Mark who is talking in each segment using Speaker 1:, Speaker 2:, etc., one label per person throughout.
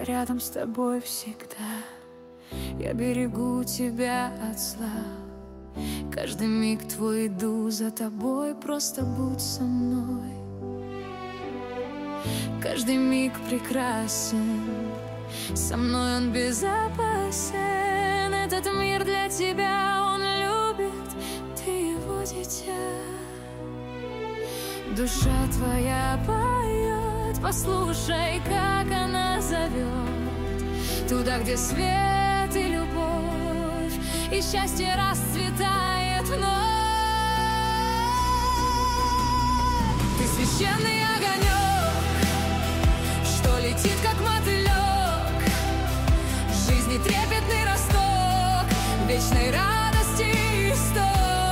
Speaker 1: рядом с тобой всегда. Я берегу тебя от зла. Каждый миг твой иду за тобой, просто будь со мной. Каждый миг прекрасен, со мной он безопасен. Этот мир для тебя, он любит, ты его дитя. Душа твоя поет, послушай, как она зовет. Туда, где свет и любовь, и счастье расцветает вновь. Ты священный огонек, что летит, как мотылек. Жизни трепетный росток, вечной радости исток.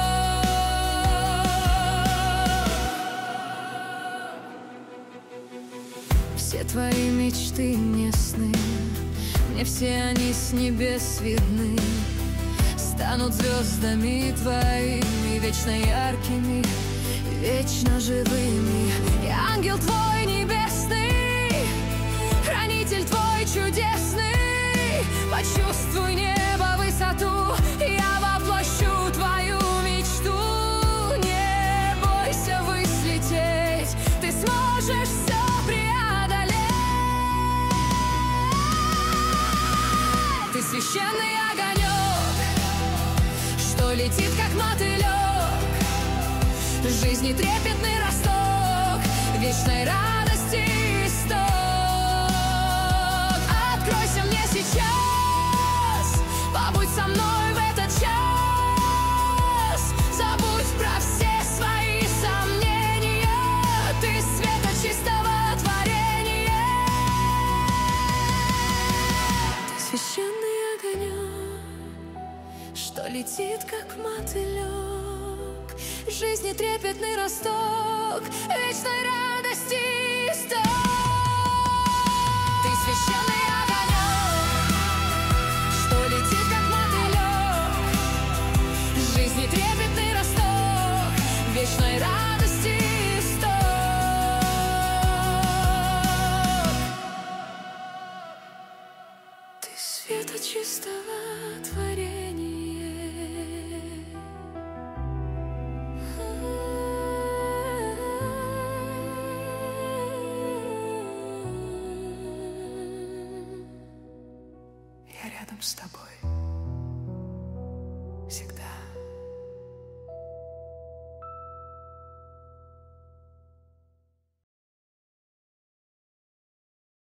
Speaker 1: Все твои мечты мне сны, мне все они с небес видны. Станут звездами твоими, вечно яркими, вечно живыми. Я ангел твой небесный, хранитель твой чудесный. Почувствуй небо, высоту, я воплощу твою мечту. Не бойся взлететь, ты сможешь все преодолеть. Ты священный огонек, что летит, как мотылек. Жизни трепетный росток, вечной радости исток. Откройся мне сейчас, побудь со мной в этот час. Забудь про все свои сомнения, ты света чистого творения. Ты священный огонек, что летит, как мотылек. Жизни трепетный росток, вечной радости исток. Ты священный огонек, что летит, как мотылек. Жизни трепетный росток, вечной радости исток. Ты света чистого творения. Я рядом с тобой.